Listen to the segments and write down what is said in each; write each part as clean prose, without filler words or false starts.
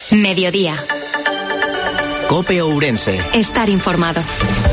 Mediodía. COPE Ourense. Estar informado.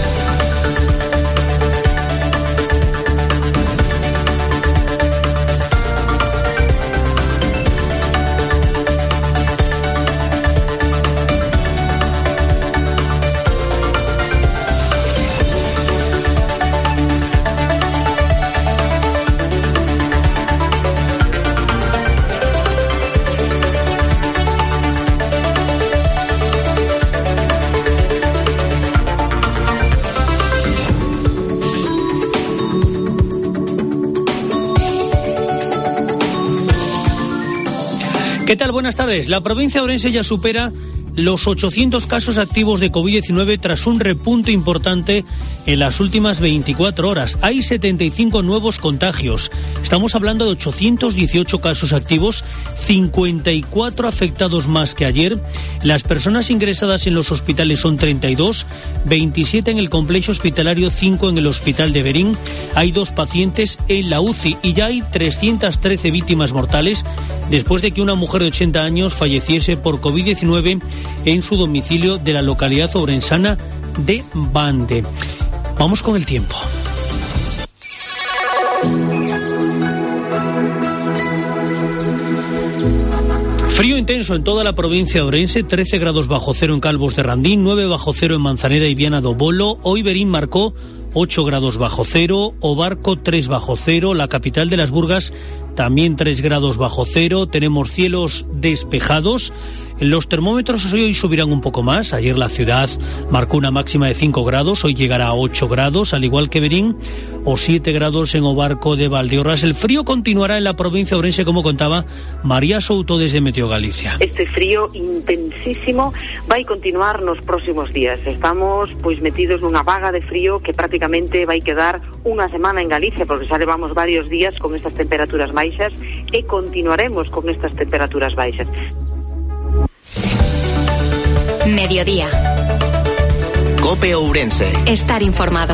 ¿Qué tal? Buenas tardes. La provincia de Ourense ya supera los 800 casos activos de COVID-19 tras un repunte importante en las últimas 24 horas. Hay 75 nuevos contagios. Estamos hablando de 818 casos activos, 54 afectados más que ayer. Las personas ingresadas en los hospitales son 32, 27 en el complejo hospitalario, 5 en el hospital de Berín. Hay 2 pacientes en la UCI y ya hay 313 víctimas mortales después de que una mujer de 80 años falleciese por COVID-19 en su domicilio de la localidad ourensana de Bande. Vamos con el tiempo. Frío intenso en toda la provincia de Ourense, 13 grados bajo cero en Calvos de Randín, 9 bajo cero en Manzaneda y Viana do Bolo. Hoy Berín marcó 8 grados bajo cero, Obarco 3 bajo cero, la capital de las Burgas también 3 grados bajo cero. Tenemos cielos despejados. Los termómetros hoy subirán un poco más. Ayer la ciudad marcó una máxima de 5 grados, hoy llegará a 8 grados, al igual que Berín, o 7 grados en Obarco de Valdeorras. El frío continuará en la provincia de Ourense, como contaba María Souto desde Meteo Galicia. Este frío intensísimo vai continuar nos próximos días. Estamos metidos nunha vaga de frío que prácticamente vai quedar unha semana en Galicia, porque xa levamos varios días con estas temperaturas baixas e continuaremos con estas temperaturas baixas. Mediodía. COPE Ourense. Estar informado.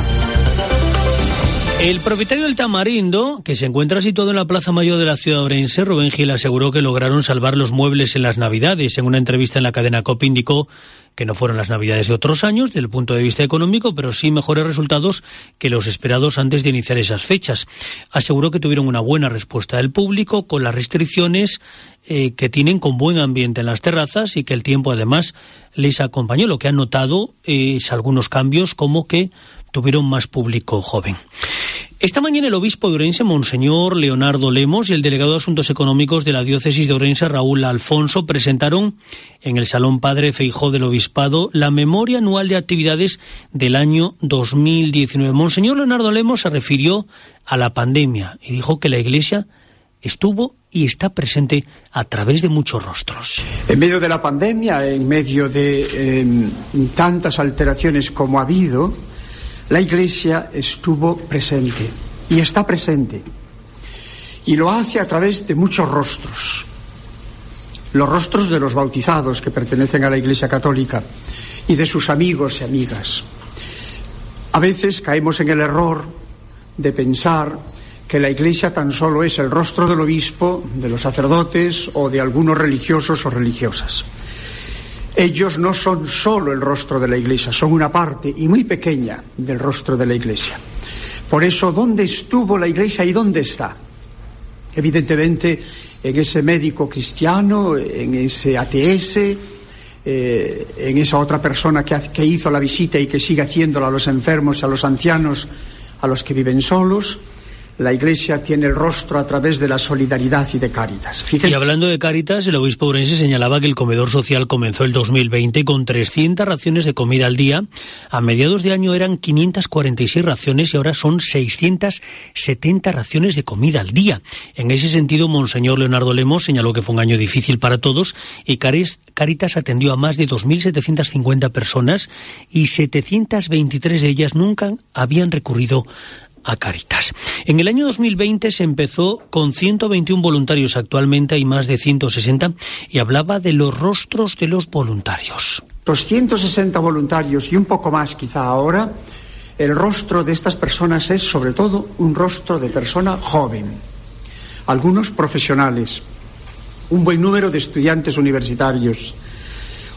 El propietario del Tamarindo, que se encuentra situado en la Plaza Mayor de la ciudad de Ourense, Rubén Gil, aseguró que lograron salvar los muebles en las Navidades. En una entrevista en la cadena COPE indicó que no fueron las Navidades de otros años desde el punto de vista económico, pero sí mejores resultados que los esperados antes de iniciar esas fechas. Aseguró que tuvieron una buena respuesta del público con las restricciones que tienen, con buen ambiente en las terrazas, y que el tiempo además les acompañó. Lo que han notado es algunos cambios, como que tuvieron más público joven. Esta mañana el obispo de Ourense, Monseñor Leonardo Lemos, y el delegado de Asuntos Económicos de la Diócesis de Ourense, Raúl Alfonso, presentaron en el Salón Padre Feijóo del Obispado la memoria anual de actividades del año 2019. Monseñor Leonardo Lemos se refirió a la pandemia y dijo que la Iglesia estuvo y está presente a través de muchos rostros. En medio de la pandemia, en medio de tantas alteraciones como ha habido, la Iglesia estuvo presente y está presente, y lo hace a través de muchos rostros. Los rostros de los bautizados que pertenecen a la Iglesia Católica y de sus amigos y amigas. A veces caemos en el error de pensar que la Iglesia tan solo es el rostro del obispo, de los sacerdotes o de algunos religiosos o religiosas. Ellos no son solo el rostro de la Iglesia, son una parte y muy pequeña del rostro de la Iglesia. Por eso, ¿dónde estuvo la Iglesia y dónde está? Evidentemente, en ese médico cristiano, en ese ATS, en esa otra persona que hizo la visita y que sigue haciéndola a los enfermos y a los ancianos, a los que viven solos. La Iglesia tiene el rostro a través de la solidaridad y de Cáritas. Fíjense. Y hablando de Cáritas, el obispo ourense señalaba que el comedor social comenzó el 2020 con 300 raciones de comida al día. A mediados de año eran 546 raciones y ahora son 670 raciones de comida al día. En ese sentido, Monseñor Leonardo Lemos señaló que fue un año difícil para todos y Cáritas atendió a más de 2.750 personas y 723 de ellas nunca habían recurrido a Cáritas. En el año 2020 se empezó con 121 voluntarios, actualmente hay más de 160, y hablaba de los rostros de los voluntarios. 260 voluntarios y un poco más quizá ahora. El rostro de estas personas es sobre todo un rostro de persona joven, algunos profesionales, un buen número de estudiantes universitarios,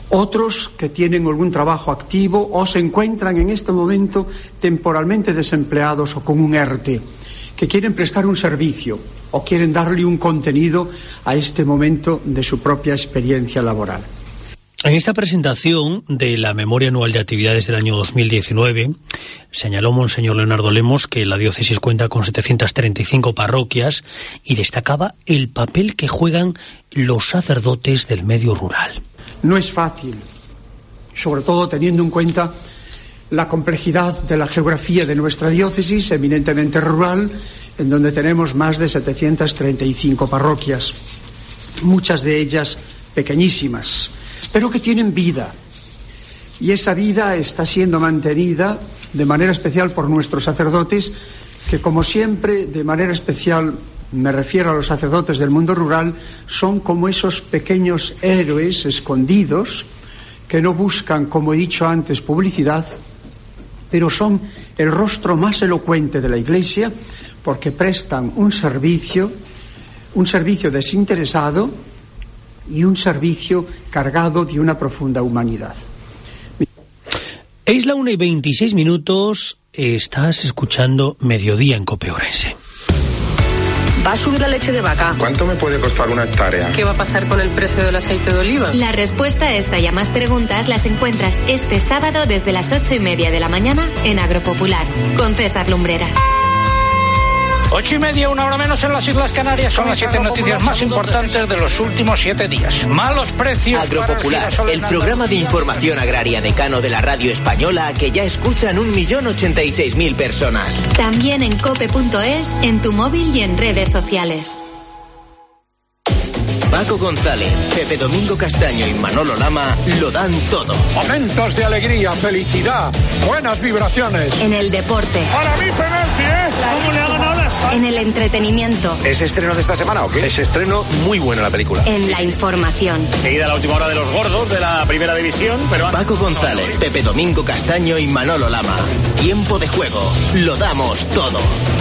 Otros que tienen algún trabajo activo o se encuentran en este momento temporalmente desempleados o con un ERTE, que quieren prestar un servicio o quieren darle un contenido a este momento de su propia experiencia laboral. En esta presentación de la Memoria Anual de Actividades del año 2019, señaló Monseñor Leonardo Lemos que la diócesis cuenta con 735 parroquias y destacaba el papel que juegan los sacerdotes del medio rural. No es fácil, sobre todo teniendo en cuenta la complejidad de la geografía de nuestra diócesis, eminentemente rural, en donde tenemos más de 735 parroquias, muchas de ellas pequeñísimas, pero que tienen vida. Y esa vida está siendo mantenida de manera especial por nuestros sacerdotes, que como siempre, de manera especial, me refiero a los sacerdotes del mundo rural, son como esos pequeños héroes escondidos que no buscan, como he dicho antes, publicidad, pero son el rostro más elocuente de la Iglesia porque prestan un servicio desinteresado y un servicio cargado de una profunda humanidad. Es la 1:26, estás escuchando Mediodía en COPE Ourense. ¿Va a subir la leche de vaca? ¿Cuánto me puede costar una hectárea? ¿Qué va a pasar con el precio del aceite de oliva? La respuesta a esta y a más preguntas las encuentras este sábado desde las 8:30 de la mañana en Agropopular, con César Lumbreras. 8:30, una hora menos en las Islas Canarias. Son las 7 noticias más importantes de los últimos 7 días. Malos precios. Agropopular, el programa de información agraria decano de la radio española que ya escuchan 1.086.000 personas. También en cope.es, en tu móvil y en redes sociales. Paco González, Pepe Domingo Castaño y Manolo Lama lo dan todo. Momentos de alegría, felicidad, buenas vibraciones. En el deporte. Para mí penalti, ¿eh? ¿Cómo le ha ganado la España? En el entretenimiento. ¿Es estreno de esta semana o qué? Es estreno muy bueno la película. En la información. Seguida la última hora de los gordos de la primera división, pero... Paco González, Pepe Domingo Castaño y Manolo Lama. Tiempo de juego. Lo damos todo.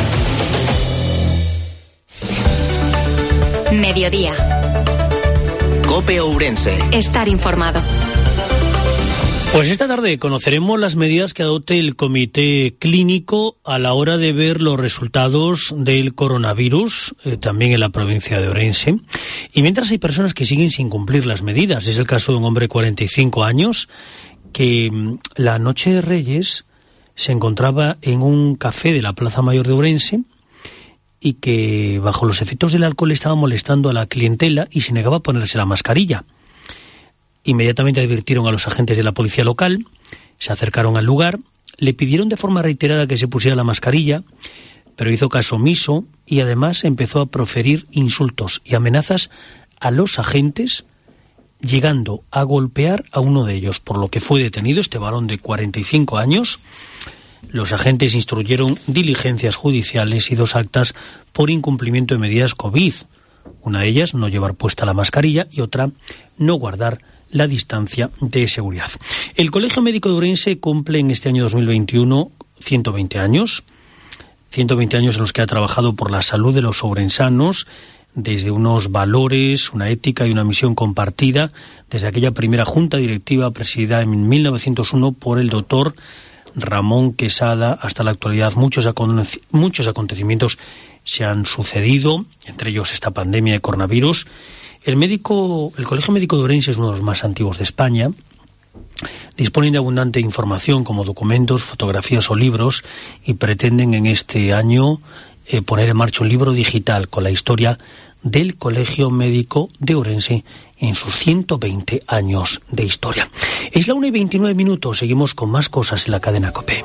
Mediodía. COPE Ourense. Estar informado. Pues esta tarde conoceremos las medidas que adopte el comité clínico a la hora de ver los resultados del coronavirus, también en la provincia de Ourense. Y mientras hay personas que siguen sin cumplir las medidas, es el caso de un hombre de 45 años que la noche de Reyes se encontraba en un café de la Plaza Mayor de Ourense y que bajo los efectos del alcohol estaba molestando a la clientela y se negaba a ponerse la mascarilla. Inmediatamente advirtieron a los agentes de la policía local, se acercaron al lugar, le pidieron de forma reiterada que se pusiera la mascarilla, pero hizo caso omiso y además empezó a proferir insultos y amenazas a los agentes, llegando a golpear a uno de ellos, por lo que fue detenido este varón de 45 años. Los agentes instruyeron diligencias judiciales y 2 actas por incumplimiento de medidas COVID. Una de ellas, no llevar puesta la mascarilla, y otra, no guardar la distancia de seguridad. El Colegio Médico de Ourense cumple en este año 2021 120 años. 120 años en los que ha trabajado por la salud de los ourensanos, desde unos valores, una ética y una misión compartida, desde aquella primera junta directiva presidida en 1901 por el doctor Ramón Quesada hasta la actualidad. Muchos acontecimientos se han sucedido, entre ellos esta pandemia de coronavirus. El Colegio Médico de Ourense es uno de los más antiguos de España. Disponen de abundante información como documentos, fotografías o libros y pretenden en este año poner en marcha un libro digital con la historia del Colegio Médico de Ourense en sus 120 años de historia. Es la 1:29, seguimos con más cosas en la cadena COPE.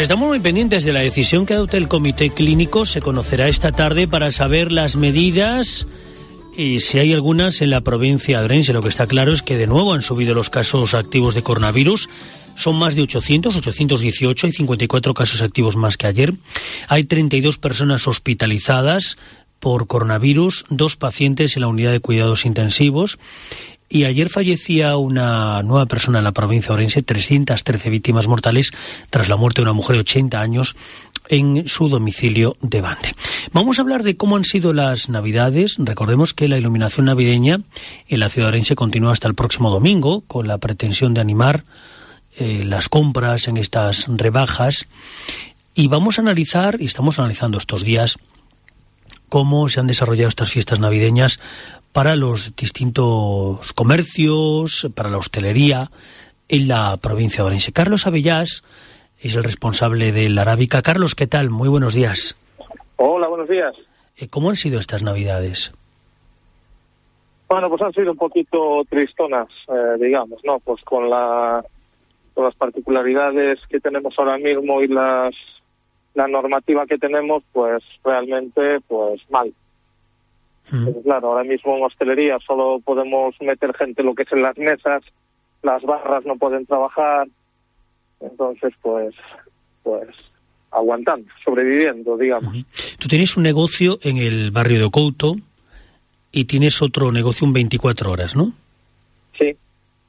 estamos muy pendientes de la decisión que adopte el comité clínico. Se conocerá esta tarde para saber las medidas y si hay algunas en la provincia de Ourense. Lo que está claro es que de nuevo han subido los casos activos de coronavirus. Son más de 818, hay 54 casos activos más que ayer. Hay 32 personas hospitalizadas por coronavirus, 2 pacientes en la unidad de cuidados intensivos. Y ayer fallecía una nueva persona en la provincia de Ourense, 313 víctimas mortales tras la muerte de una mujer de 80 años en su domicilio de Bande. Vamos a hablar de cómo han sido las Navidades. Recordemos que la iluminación navideña en la ciudad de Ourense continúa hasta el próximo domingo, con la pretensión de animar las compras en estas rebajas. Y vamos a analizar, y estamos analizando estos días, cómo se han desarrollado estas fiestas navideñas para los distintos comercios, para la hostelería en la provincia de Ourense. Carlos Abellás es el responsable de la Arábica. Carlos, ¿qué tal? Muy buenos días. Hola, buenos días. ¿Cómo han sido estas Navidades? Bueno, pues han sido un poquito tristonas, digamos, ¿no? Pues con las particularidades que tenemos ahora mismo y la normativa que tenemos, pues realmente, pues mal. Pues claro, ahora mismo en hostelería solo podemos meter gente lo que es en las mesas, las barras no pueden trabajar, entonces pues aguantando, sobreviviendo, digamos. Tú tienes un negocio en el barrio de Ocouto y tienes otro negocio en 24 horas, ¿no? Sí.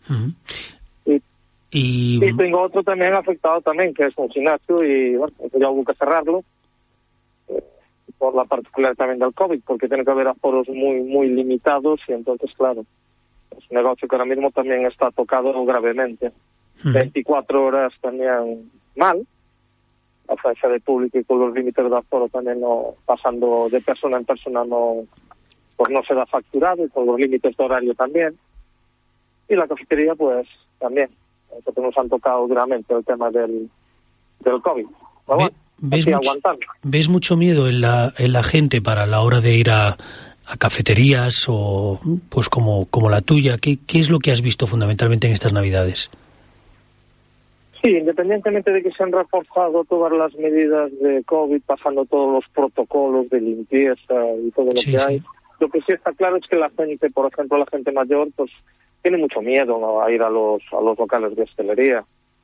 Y tengo otro también afectado también, que es un gimnasio, y bueno, ya hubo que cerrarlo por la particular también del COVID, porque tiene que haber aforos muy muy limitados, y entonces claro, es un negocio que ahora mismo también está tocado gravemente. 24 horas también mal, la afluencia de público y con los límites de aforo también no, pasando de persona en persona no, pues no se da facturado, y con los límites de horario también. Y la cafetería pues también, nosotros nos han tocado duramente el tema del COVID. Pero bueno, ¿Ves mucho miedo en la gente para la hora de ir a cafeterías o pues como la tuya? ¿Qué es lo que has visto fundamentalmente en estas Navidades? Sí, independientemente de que se han reforzado todas las medidas de COVID, pasando todos los protocolos de limpieza y todo lo que hay, lo que sí está claro es que la gente, por ejemplo, la gente mayor, pues tiene mucho miedo, ¿no?, a ir a los locales de hostelería.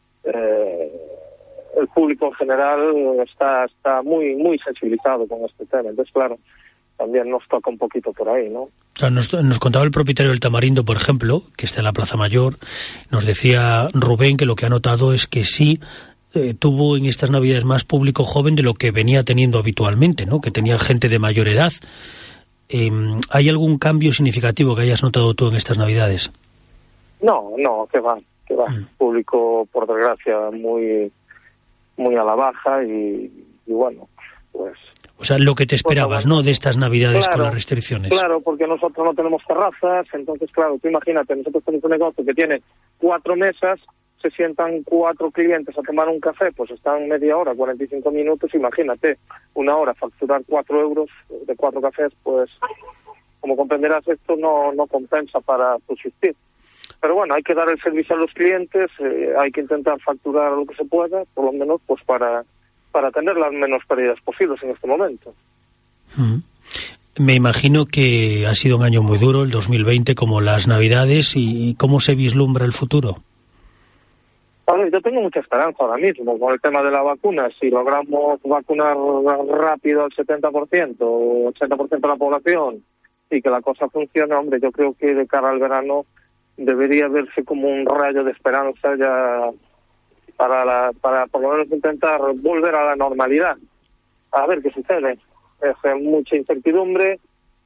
El público en general está muy muy sensibilizado con este tema, entonces claro, también nos toca un poquito por ahí, ¿no? O sea, nos contaba el propietario del Tamarindo, por ejemplo, que está en la Plaza Mayor, nos decía Rubén que lo que ha notado es que sí tuvo en estas Navidades más público joven de lo que venía teniendo habitualmente, ¿no?, que tenía gente de mayor edad. ¿Hay algún cambio significativo que hayas notado tú en estas Navidades? No, que va. Público, por desgracia, muy muy a la baja y bueno, pues... O sea, lo que te esperabas, ¿no?, de estas Navidades, claro, con las restricciones. Claro, porque nosotros no tenemos terrazas, entonces, claro, tú imagínate, nosotros tenemos un negocio que tiene 4 mesas, se sientan 4 clientes a tomar un café, pues están media hora, 45 minutos, imagínate, una hora, facturar 4 euros de 4 cafés, pues, como comprenderás, esto no compensa para subsistir. Pero bueno, hay que dar el servicio a los clientes, hay que intentar facturar lo que se pueda, por lo menos pues para tener las menos pérdidas posibles en este momento. Me imagino que ha sido un año muy duro, el 2020, como las Navidades, y ¿cómo se vislumbra el futuro? A ver, yo tengo mucha esperanza ahora mismo con el tema de la vacuna. Si logramos vacunar rápido al 70% o 80% de la población y que la cosa funcione, hombre, yo creo que de cara al verano debería verse como un rayo de esperanza ya para por lo menos intentar volver a la normalidad. A ver qué sucede. Es mucha incertidumbre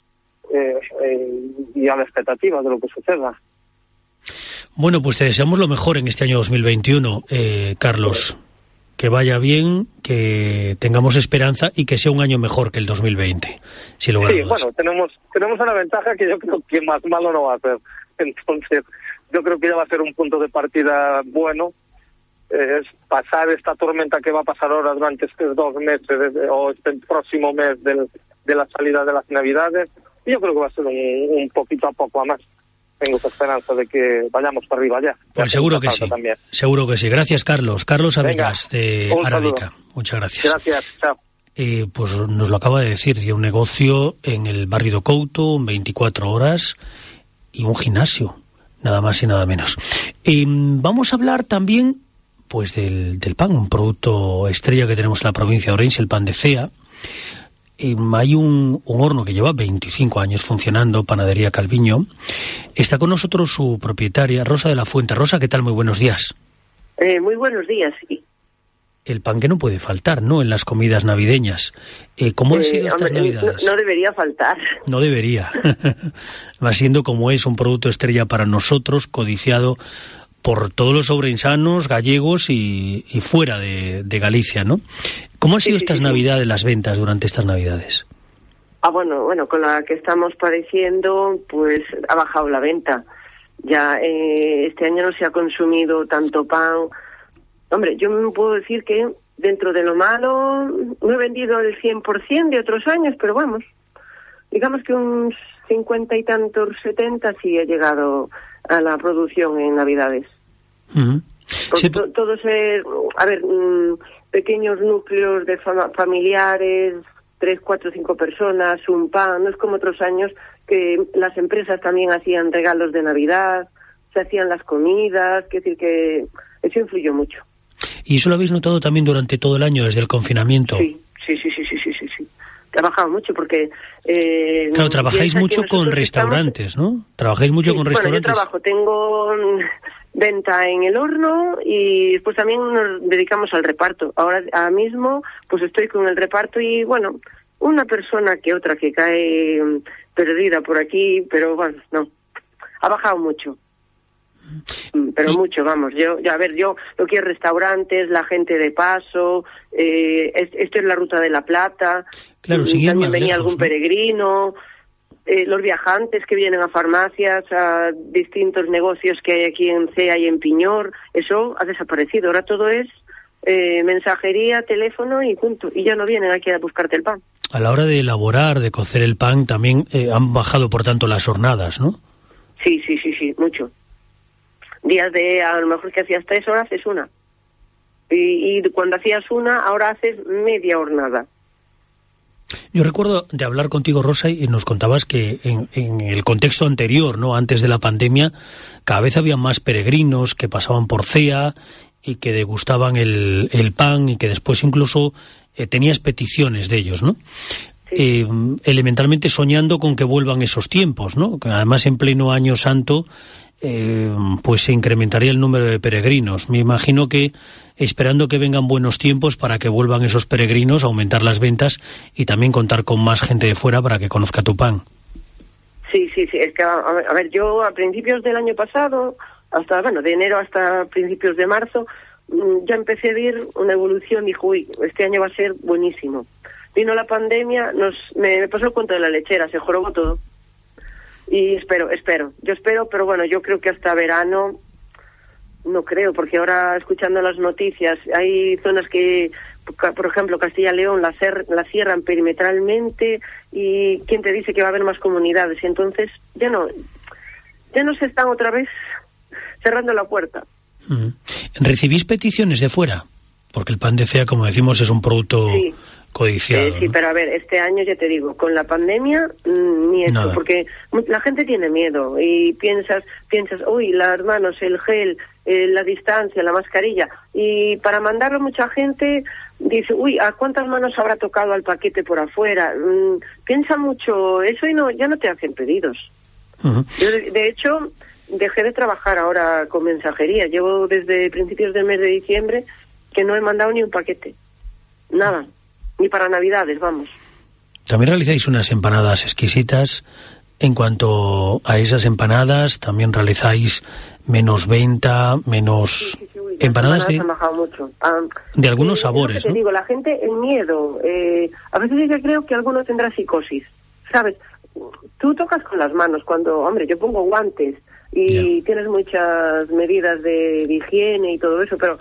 y a la expectativa de lo que suceda. Bueno, pues te deseamos lo mejor en este año 2021, Carlos. Que vaya bien, que tengamos esperanza y que sea un año mejor que el 2020. Si lo sí, bueno, tenemos una ventaja que yo creo que más malo no va a ser. Entonces, yo creo que ya va a ser un punto de partida bueno. Es pasar esta tormenta que va a pasar ahora durante estos 2 meses o este próximo mes de la salida de las Navidades. Y yo creo que va a ser un poquito a poco a más. tengo esa esperanza de que vayamos para arriba ya. Pues seguro que sí, también. Seguro que sí. Gracias, Carlos. Carlos Abegas, de Arábica. Muchas gracias. Gracias, chao. Pues nos lo acaba de decir, tiene un negocio en el barrio de Couto, 24 horas, y un gimnasio, nada más y nada menos. Vamos a hablar también pues del pan, un producto estrella que tenemos en la provincia de Ourense, el pan de Cea. Hay un horno que lleva 25 años funcionando, Panadería Calviño. Está con nosotros su propietaria, Rosa de la Fuente. Rosa, ¿qué tal? Muy buenos días. Muy buenos días, sí. El pan que no puede faltar, ¿no?, en las comidas navideñas. ¿Cómo han sido estas Navidades? No debería faltar. No debería. Va siendo como es un producto estrella para nosotros, codiciado por todos los ourensanos, gallegos y fuera de Galicia, ¿no? ¿Cómo han sido estas Navidades, las ventas durante estas Navidades? Bueno, con la que estamos padeciendo, pues ha bajado la venta. Ya este año no se ha consumido tanto pan. Hombre, yo me puedo decir que dentro de lo malo no he vendido el 100% de otros años, pero vamos, digamos que un 50 y tantos, 70 sí he llegado a la producción en Navidades. Uh-huh. Sí, todos, pequeños núcleos de familiares, 3, 4, 5 personas, un pan. No es como otros años que las empresas también hacían regalos de Navidad, se hacían las comidas, quiero decir que eso influyó mucho. ¿Y eso lo habéis notado también durante todo el año, desde el confinamiento? Sí. Ha bajado mucho porque... claro, trabajáis mucho con restaurantes, ¿no? Trabajáis mucho con restaurantes. Bueno, yo tengo venta en el horno y después también nos dedicamos al reparto. Ahora mismo pues estoy con el reparto y bueno, una persona que otra que cae perdida por aquí, pero bueno, no, ha bajado mucho. Pero mucho, vamos, yo lo que es restaurantes, la gente de paso, esto es la Ruta de la Plata, claro, también venía lejos, algún ¿no? peregrino, los viajantes que vienen a farmacias, a distintos negocios que hay aquí en Cea y en Piñor, eso ha desaparecido, ahora todo es mensajería, teléfono y punto, y ya no vienen aquí a buscarte el pan. A la hora de elaborar, de cocer el pan, también han bajado, por tanto, las jornadas, ¿no? Sí, mucho. Días de, a lo mejor que hacías 3 horas, haces una. Y cuando hacías una, ahora haces media jornada. Yo recuerdo de hablar contigo, Rosa, y nos contabas que en el contexto anterior, ¿no?, antes de la pandemia, cada vez había más peregrinos que pasaban por Cea y que degustaban el pan y que después incluso tenías peticiones de ellos, ¿no? Sí. Elementalmente soñando con que vuelvan esos tiempos, ¿no? Que además en pleno Año Santo pues se incrementaría el número de peregrinos. Me imagino que esperando que vengan buenos tiempos para que vuelvan esos peregrinos, aumentar las ventas y también contar con más gente de fuera para que conozca tu pan. Sí, es que, a ver, yo a principios del año pasado, de enero hasta principios de marzo, ya empecé a ver una evolución, dijo, este año va a ser buenísimo. Vino la pandemia, me pasó el cuento de la lechera, se jorobó todo. Y espero, pero bueno, yo creo que hasta verano, no creo, porque ahora escuchando las noticias, hay zonas que, por ejemplo, Castilla y León la cierran perimetralmente y ¿quién te dice que va a haber más comunidades? Y entonces ya no se están otra vez cerrando la puerta. ¿Recibís peticiones de fuera? Porque el pan de Cea, como decimos, es un producto codiciado. Sí, ¿no? Pero a ver, este año ya te digo, con la pandemia, ni eso, Nada. Porque la gente tiene miedo y piensas, las manos, el gel, la distancia, la mascarilla, y para mandarlo mucha gente dice, ¿a cuántas manos habrá tocado al paquete por afuera? Piensa mucho eso y ya no te hacen pedidos. Uh-huh. Yo, de hecho, dejé de trabajar ahora con mensajería. Llevo desde principios del mes de diciembre que no he mandado ni un paquete. Nada. Ni para Navidades, vamos. También realizáis unas empanadas exquisitas. En cuanto a esas empanadas, también realizáis menos venta, menos... Sí, empanadas han bajado mucho. De algunos sabores, te ¿no? digo, la gente, el miedo. A veces yo creo que alguno tendrá psicosis, ¿sabes? Tú tocas con las manos cuando, hombre, yo pongo guantes y tienes muchas medidas de higiene y todo eso, pero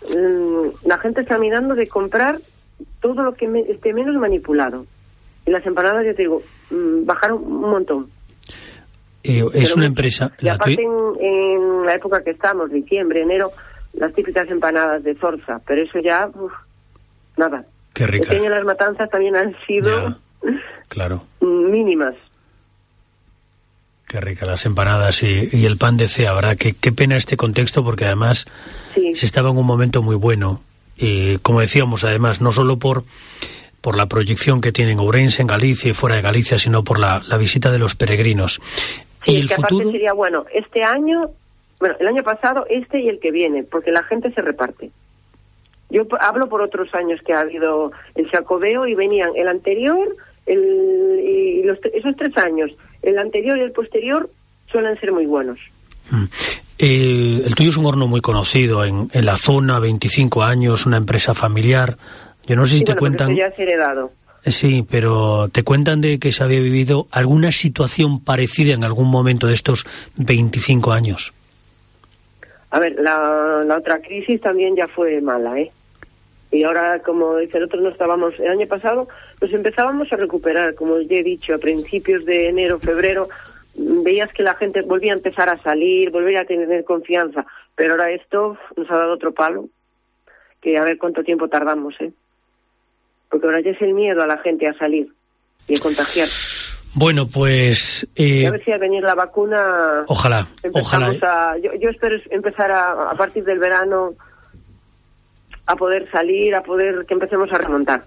la gente está mirando de comprar todo lo que esté menos manipulado. Y las empanadas, yo te digo, bajaron un montón. Es una empresa... Y aparte en la época que estamos, diciembre, enero, las típicas empanadas de zorza, pero eso ya, nada. Qué rica. Este año las matanzas también han sido claro, mínimas. Qué rica las empanadas y el pan de cea, ¿verdad? Qué pena este contexto, porque además se estaba en un momento muy bueno. Y como decíamos, además, no solo por la proyección que tiene en Ourense, en Galicia y fuera de Galicia, sino por la visita de los peregrinos. Sí, y el futuro aparte sería bueno este año, el año pasado, y el que viene, porque la gente se reparte. Yo hablo por otros años que ha habido el Xacobeo y venían el anterior, esos 3 años, el anterior y el posterior suelen ser muy buenos. El tuyo es un horno muy conocido en la zona, 25 años, una empresa familiar. Yo no sé si te cuentan... ya es heredado. Sí, pero ¿te cuentan de que se había vivido alguna situación parecida en algún momento de estos 25 años? A ver, la otra crisis también ya fue mala, ¿eh? Y ahora, como dice el otro, el año pasado nos empezábamos a recuperar, como ya he dicho, a principios de enero, febrero, veías que la gente volvía a empezar a salir, volvía a tener confianza, pero ahora esto nos ha dado otro palo, que a ver cuánto tiempo tardamos, ¿eh? Porque ahora ya es el miedo a la gente a salir y a contagiar. Bueno, pues... a ver si al venir la vacuna... Ojalá. Yo espero empezar a partir del verano a poder salir, que empecemos a remontar.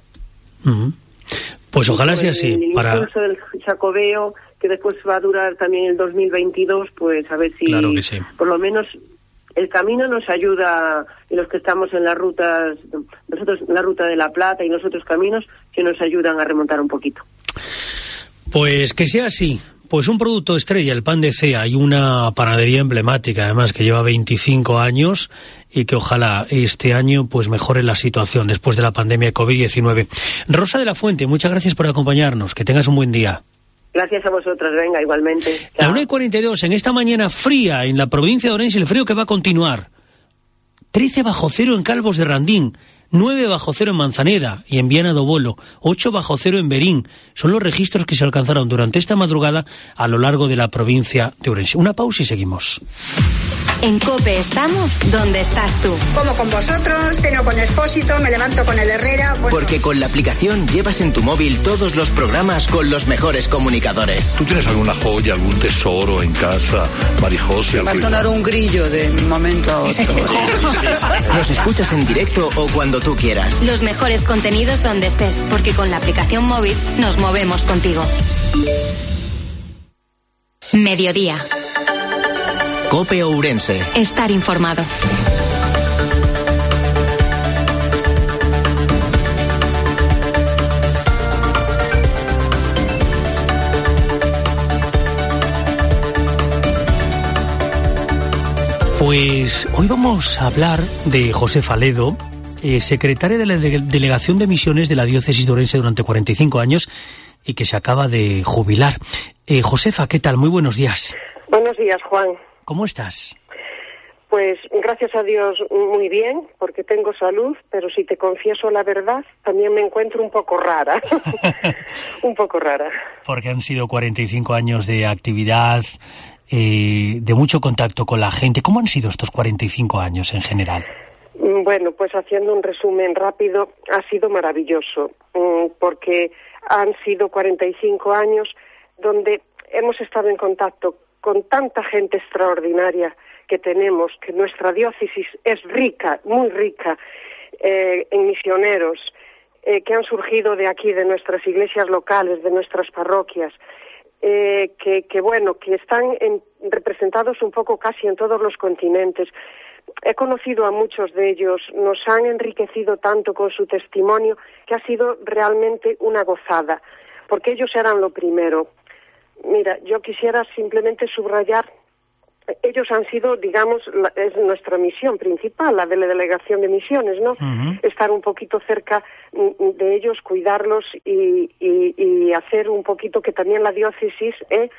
Pues ojalá sea así. El impulso del Xacobeo, que después va a durar también el 2022, pues a ver si por lo menos el camino nos ayuda, y los que estamos en las rutas, nosotros en la Ruta de la Plata y los otros caminos, que nos ayudan a remontar un poquito. Pues que sea así. Pues un producto estrella, el pan de cea, y una panadería emblemática, además, que lleva 25 años y que ojalá este año pues mejore la situación después de la pandemia de COVID-19. Rosa de la Fuente, muchas gracias por acompañarnos. Que tengas un buen día. Gracias a vosotros, venga, igualmente. La 1:42, en esta mañana fría en la provincia de Ourense, el frío que va a continuar. 13 bajo cero en Calvos de Randín, 9 bajo cero en Manzaneda y en Viana do Bolo, 8 bajo cero en Berín. Son los registros que se alcanzaron durante esta madrugada a lo largo de la provincia de Ourense. Una pausa y seguimos. En COPE estamos donde estás tú. Como con vosotros, ceno con Expósito, me levanto con el Herrera... Porque con la aplicación llevas en tu móvil todos los programas con los mejores comunicadores. ¿Tú tienes alguna joya, algún tesoro en casa, Marijose? Va a sonar un grillo de un momento a otro. Nos escuchas en directo o cuando tú quieras. Los mejores contenidos donde estés, porque con la aplicación móvil nos movemos contigo. Mediodía. COPE Ourense. Estar informado. Pues hoy vamos a hablar de Josefa Ledo, secretaria de la Delegación de Misiones de la Diócesis de Ourense durante 45 años y que se acaba de jubilar. Josefa, ¿qué tal? Muy buenos días. Buenos días, Juan. ¿Cómo estás? Pues gracias a Dios muy bien, porque tengo salud, pero si te confieso la verdad, también me encuentro un poco rara. Un poco rara. Porque han sido 45 años de actividad, de mucho contacto con la gente. ¿Cómo han sido estos 45 años en general? Bueno, pues haciendo un resumen rápido, ha sido maravilloso, porque han sido 45 años donde hemos estado en contacto con tanta gente extraordinaria que tenemos, que nuestra diócesis es rica, muy rica, en misioneros, que han surgido de aquí, de nuestras iglesias locales, de nuestras parroquias, que están representados un poco casi en todos los continentes. He conocido a muchos de ellos, nos han enriquecido tanto con su testimonio que ha sido realmente una gozada, porque ellos eran lo primero. Mira, yo quisiera simplemente subrayar, ellos han sido, digamos, es nuestra misión principal, la de la Delegación de Misiones, ¿no? Uh-huh. Estar un poquito cerca de ellos, cuidarlos y hacer un poquito que también la diócesis,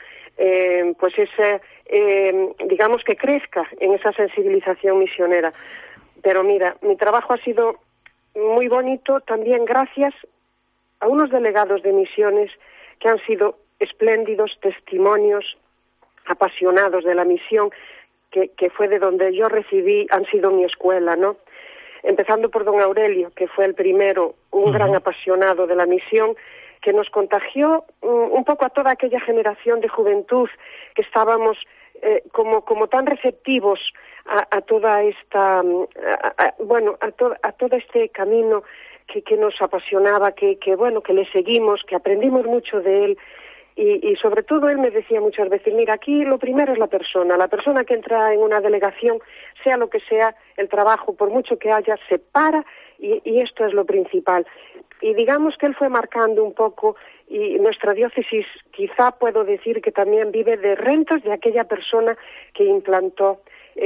digamos que crezca en esa sensibilización misionera. Pero mira, mi trabajo ha sido muy bonito también gracias a unos delegados de misiones que han sido espléndidos testimonios apasionados de la misión, que fue de donde yo recibí, han sido mi escuela, ¿no? Empezando por don Aurelio, que fue el primero, un gran apasionado de la misión, que nos contagió un poco a toda aquella generación de juventud que estábamos como tan receptivos a toda esta, a todo este camino que nos apasionaba, que le seguimos, que aprendimos mucho de él. Y sobre todo él me decía muchas veces, mira, aquí lo primero es la persona que entra en una delegación, sea lo que sea el trabajo, por mucho que haya, se para y esto es lo principal. Y digamos que él fue marcando un poco, y nuestra diócesis quizá puedo decir que también vive de rentas de aquella persona que implantó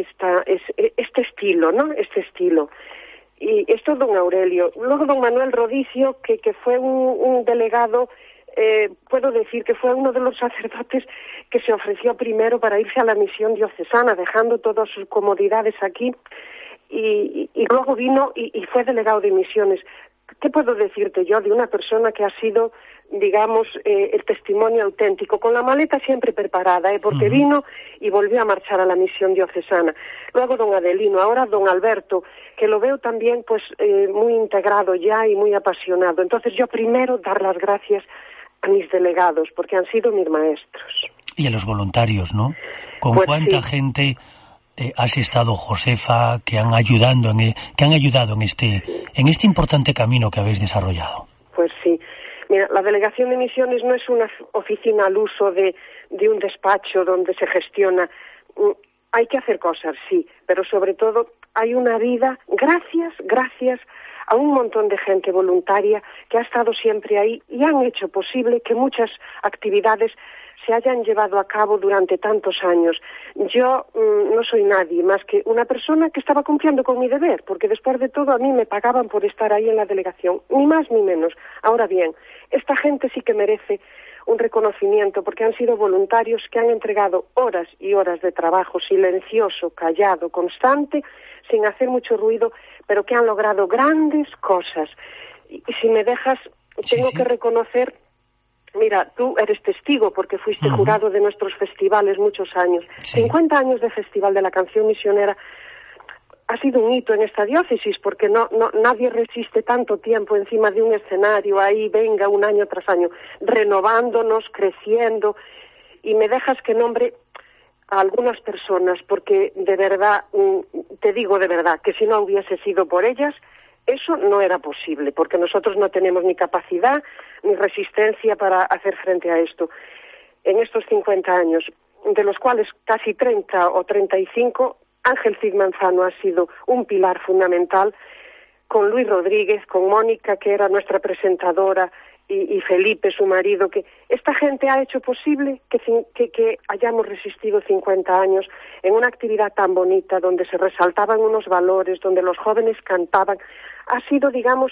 este estilo, ¿no? Este estilo. Y esto es don Aurelio. Luego don Manuel Rodicio, que fue un delegado, puedo decir que fue uno de los sacerdotes que se ofreció primero para irse a la misión diocesana, dejando todas sus comodidades aquí, y luego vino y fue delegado de misiones. ¿Qué puedo decirte yo de una persona que ha sido, digamos, el testimonio auténtico, con la maleta siempre preparada, porque vino y volvió a marchar a la misión diocesana? Luego don Adelino, ahora don Alberto, que lo veo también pues muy integrado ya y muy apasionado. Entonces yo primero dar las gracias a mis delegados, porque han sido mis maestros. Y a los voluntarios, ¿no? ¿Con pues cuánta sí. gente has estado, Josefa, que han ayudado en este importante camino que habéis desarrollado? Pues sí. Mira, la Delegación de Misiones no es una oficina al uso de un despacho donde se gestiona. Hay que hacer cosas, sí, pero sobre todo hay una vida, gracias a un montón de gente voluntaria que ha estado siempre ahí y han hecho posible que muchas actividades se hayan llevado a cabo durante tantos años. Yo no soy nadie más que una persona que estaba cumpliendo con mi deber, porque después de todo a mí me pagaban por estar ahí en la delegación, ni más ni menos. Ahora bien, esta gente sí que merece un reconocimiento, porque han sido voluntarios que han entregado horas y horas de trabajo silencioso, callado, constante, sin hacer mucho ruido, pero que han logrado grandes cosas. Y si me dejas, tengo que reconocer. Mira, tú eres testigo porque fuiste jurado de nuestros festivales muchos años. 50 años de Festival de la Canción Misionera ha sido un hito en esta diócesis, porque nadie resiste tanto tiempo encima de un escenario, ahí venga un año tras año, renovándonos, creciendo. Y me dejas que nombre a algunas personas, porque de verdad, te digo de verdad, que si no hubiese sido por ellas, eso no era posible, porque nosotros no tenemos ni capacidad ni resistencia para hacer frente a esto. En estos 50 años, de los cuales casi 30 o 35, Ángel Cid Manzano ha sido un pilar fundamental, con Luis Rodríguez, con Mónica, que era nuestra presentadora, y Felipe, su marido, que esta gente ha hecho posible que hayamos resistido 50 años en una actividad tan bonita, donde se resaltaban unos valores, donde los jóvenes cantaban. Ha sido, digamos,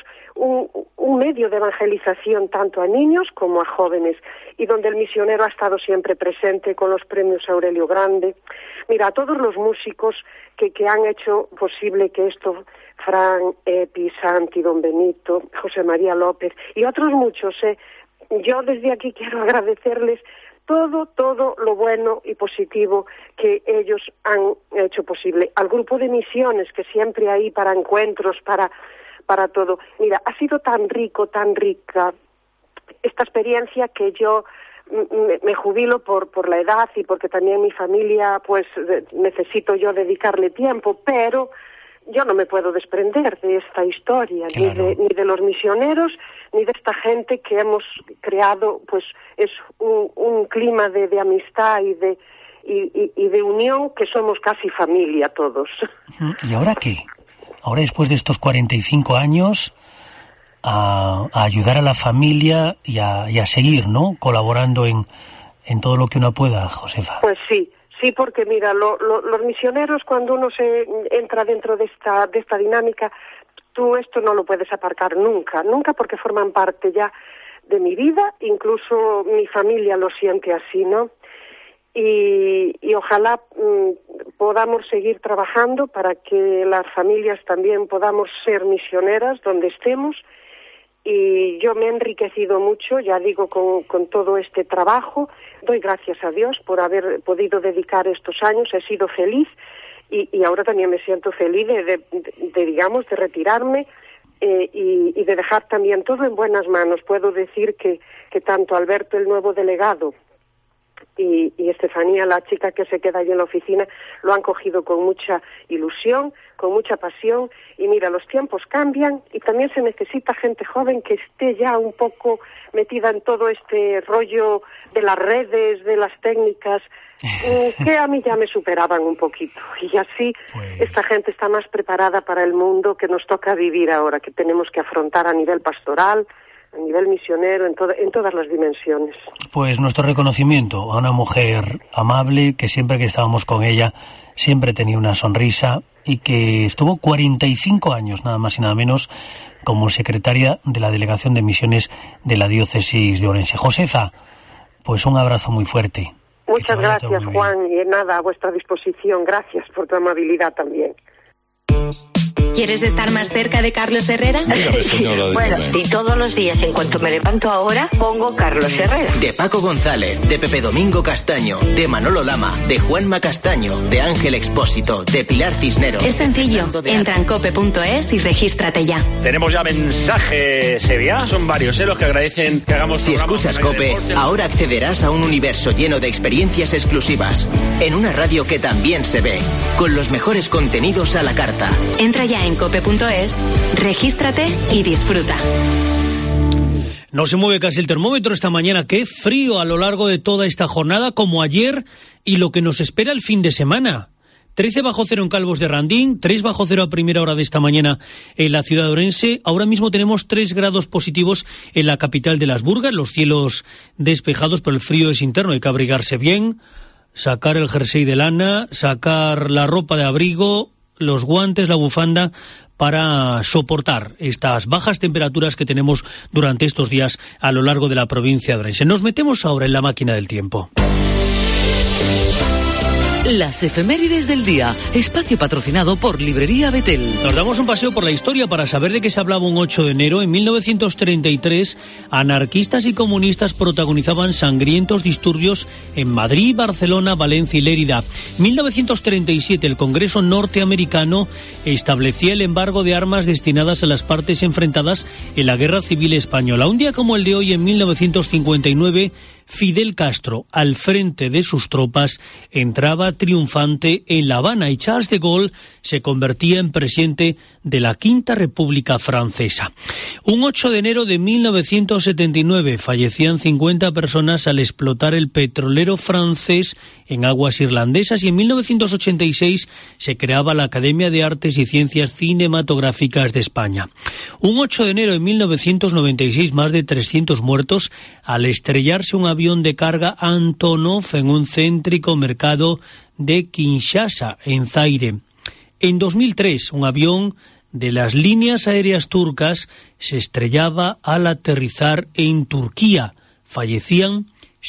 un medio de evangelización tanto a niños como a jóvenes, y donde el misionero ha estado siempre presente con los premios Aurelio Grande. Mira, a todos los músicos que han hecho posible que esto, Fran, Epi, Santi, Don Benito, José María López y otros muchos, yo desde aquí quiero agradecerles todo lo bueno y positivo que ellos han hecho posible. Al grupo de misiones, que siempre hay para encuentros, para todo. Mira, ha sido tan rica esta experiencia, que yo me jubilo por la edad y porque también mi familia, pues necesito yo dedicarle tiempo, pero yo no me puedo desprender de esta historia, claro, ni de los misioneros, ni de esta gente que hemos creado, pues es un clima de amistad y de unión, que somos casi familia todos. ¿Y ahora qué? Ahora, después de estos 45 años, a ayudar a la familia y a seguir, ¿no?, colaborando en todo lo que uno pueda, Josefa. Pues sí, porque mira, los misioneros, cuando uno se entra dentro de esta dinámica, tú esto no lo puedes aparcar nunca, porque forman parte ya de mi vida, incluso mi familia lo siente así, ¿no? Y ojalá podamos seguir trabajando para que las familias también podamos ser misioneras donde estemos, y yo me he enriquecido mucho, ya digo, con todo este trabajo. Doy gracias a Dios por haber podido dedicar estos años, he sido feliz y ahora también me siento feliz de retirarme y de dejar también todo en buenas manos. Puedo decir que tanto Alberto, el nuevo delegado, y Estefanía, la chica que se queda allí en la oficina, lo han cogido con mucha ilusión, con mucha pasión. Y mira, los tiempos cambian y también se necesita gente joven que esté ya un poco metida en todo este rollo de las redes, de las técnicas, que a mí ya me superaban un poquito. Y así esta gente está más preparada para el mundo que nos toca vivir ahora, que tenemos que afrontar a nivel pastoral, a nivel misionero, en todas las dimensiones. Pues nuestro reconocimiento a una mujer amable, que siempre que estábamos con ella siempre tenía una sonrisa y que estuvo 45 años, nada más y nada menos, como secretaria de la Delegación de Misiones de la Diócesis de Orense. Josefa, pues un abrazo muy fuerte. Muchas gracias, Juan, y nada, a vuestra disposición. Gracias por tu amabilidad también. ¿Quieres estar más cerca de Carlos Herrera? Bueno, y todos los días, en cuanto me levanto ahora, pongo Carlos Herrera. De Paco González, de Pepe Domingo Castaño, de Manolo Lama, de Juanma Castaño, de Ángel Expósito, de Pilar Cisneros. Es sencillo, entra en cope.es y regístrate ya. Tenemos ya mensajes, Sevilla. Son varios, los que agradecen que hagamos. Si escuchas Cope, ahora accederás a un universo lleno de experiencias exclusivas, en una radio que también se ve, con los mejores contenidos a la carta. Entra ya en cope.es, regístrate y disfruta. No se mueve casi el termómetro esta mañana. Qué frío a lo largo de toda esta jornada, como ayer, y lo que nos espera el fin de semana. 13 bajo cero en Calvos de Randín, 3 bajo cero a primera hora de esta mañana en la ciudad de Orense. Ahora mismo tenemos 3 grados positivos en la capital de Las Burgas, los cielos despejados, pero el frío es interno, hay que abrigarse bien, sacar el jersey de lana, sacar la ropa de abrigo, los guantes, la bufanda, para soportar estas bajas temperaturas que tenemos durante estos días a lo largo de la provincia de Orense. Nos metemos ahora en la máquina del tiempo. Las efemérides del día, espacio patrocinado por Librería Betel. Nos damos un paseo por la historia para saber de qué se hablaba un 8 de enero. En 1933, anarquistas y comunistas protagonizaban sangrientos disturbios en Madrid, Barcelona, Valencia y Lérida. 1937, el Congreso norteamericano establecía el embargo de armas destinadas a las partes enfrentadas en la Guerra Civil Española. Un día como el de hoy, en 1959, Fidel Castro, al frente de sus tropas, entraba triunfante en La Habana y Charles de Gaulle se convertía en presidente de la Quinta República Francesa. Un 8 de enero de 1979 fallecían 50 personas al explotar el petrolero francés en aguas irlandesas y en 1986 se creaba la Academia de Artes y Ciencias Cinematográficas de España. Un 8 de enero de 1996, más de 300 muertos al estrellarse un avión de carga Antonov en un céntrico mercado de Kinshasa, en Zaire. En 2003, un avión de las líneas aéreas turcas se estrellaba al aterrizar en Turquía. Fallecían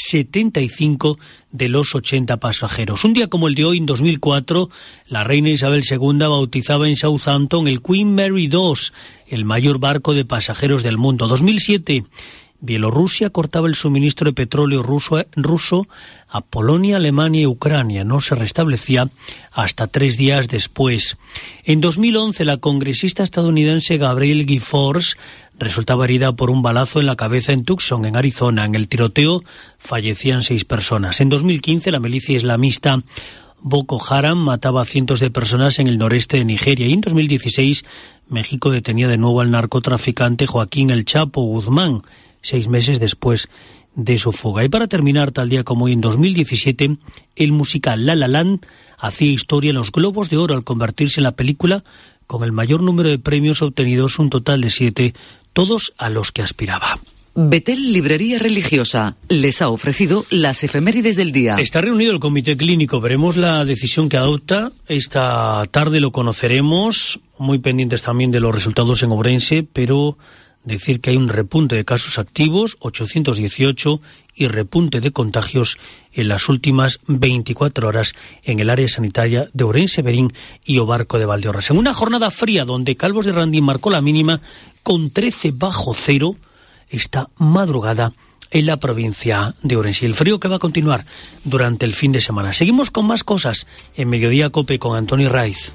75 de los 80 pasajeros. Un día como el de hoy, en 2004, la reina Isabel II bautizaba en Southampton el Queen Mary II, el mayor barco de pasajeros del mundo. 2007, Bielorrusia cortaba el suministro de petróleo ruso a Polonia, Alemania y Ucrania. No se restablecía hasta 3 días después. En 2011, la congresista estadounidense Gabrielle Giffords resultaba herida por un balazo en la cabeza en Tucson, en Arizona. En el tiroteo fallecían 6 personas. En 2015, la milicia islamista Boko Haram mataba a cientos de personas en el noreste de Nigeria. Y en 2016, México detenía de nuevo al narcotraficante Joaquín El Chapo Guzmán, 6 meses después de su fuga. Y para terminar, tal día como hoy, en 2017, el musical La La Land hacía historia en los Globos de Oro al convertirse en la película con el mayor número de premios obtenidos, un total de 7, todos a los que aspiraba. Betel Librería Religiosa les ha ofrecido las efemérides del día. Está reunido el comité clínico, veremos la decisión que adopta. Esta tarde lo conoceremos, muy pendientes también de los resultados en Ourense, pero decir que hay un repunte de casos activos, 818, y repunte de contagios en las últimas 24 horas en el área sanitaria de Ourense, Berín y Obarco de Valdeorras. En una jornada fría donde Calvos de Randín marcó la mínima con 13 bajo cero esta madrugada en la provincia de Ourense. El frío que va a continuar durante el fin de semana. Seguimos con más cosas en Mediodía COPE con Antonio Raiz.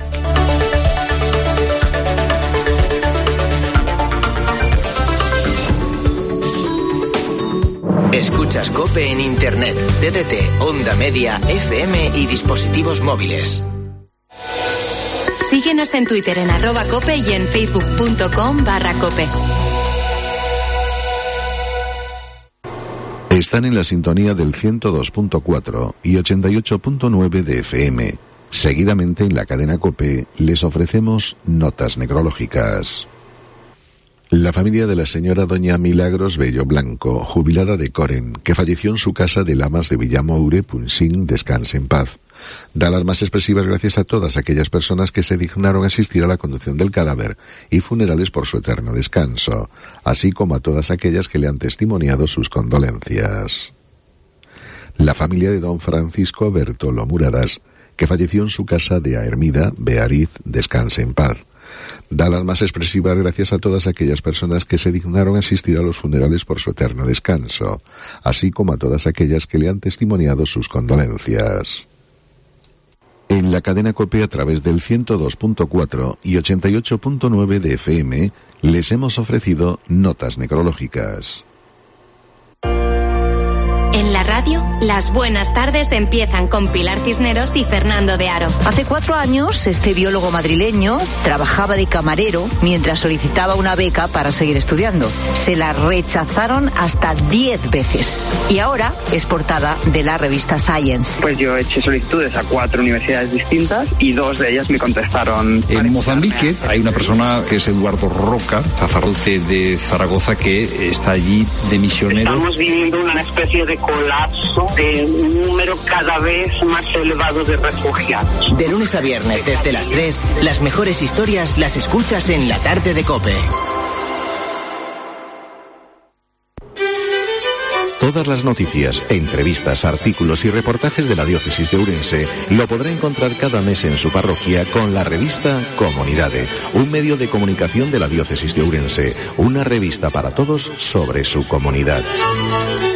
Escuchas COPE en Internet, DDT, Onda Media, FM y dispositivos móviles. Síguenos en Twitter en @cope y en facebook.com/cope. Están en la sintonía del 102.4 y 88.9 de FM. Seguidamente en la cadena COPE les ofrecemos notas necrológicas. La familia de la señora doña Milagros Bello Blanco, jubilada de Coren, que falleció en su casa de Lamas de Villamoure, Punxín, descanse en paz, da las más expresivas gracias a todas aquellas personas que se dignaron a asistir a la conducción del cadáver y funerales por su eterno descanso, así como a todas aquellas que le han testimoniado sus condolencias. La familia de don Francisco Bertolo Muradas, que falleció en su casa de Ahermida, Beariz, descanse en paz, da las más expresivas gracias a todas aquellas personas que se dignaron a asistir a los funerales por su eterno descanso, así como a todas aquellas que le han testimoniado sus condolencias. En la cadena COPE a través del 102.4 y 88.9 de FM les hemos ofrecido notas necrológicas. En la radio, las buenas tardes empiezan con Pilar Cisneros y Fernando de Aro. Hace 4 años, este biólogo madrileño trabajaba de camarero mientras solicitaba una beca para seguir estudiando. Se la rechazaron hasta 10 veces. Y ahora es portada de la revista Science. Pues yo eché solicitudes a 4 universidades distintas y 2 de ellas me contestaron. En Mozambique hay una persona que es Eduardo Roca, sacerdote de Zaragoza, que está allí de misionero. Estamos viviendo una especie de colapso de un número cada vez más elevado de refugiados. De lunes a viernes desde las 3, las mejores historias las escuchas en la tarde de COPE. Todas las noticias, entrevistas, artículos y reportajes de la diócesis de Ourense lo podrá encontrar cada mes en su parroquia con la revista Comunidade, un medio de comunicación de la diócesis de Ourense, una revista para todos sobre su comunidad.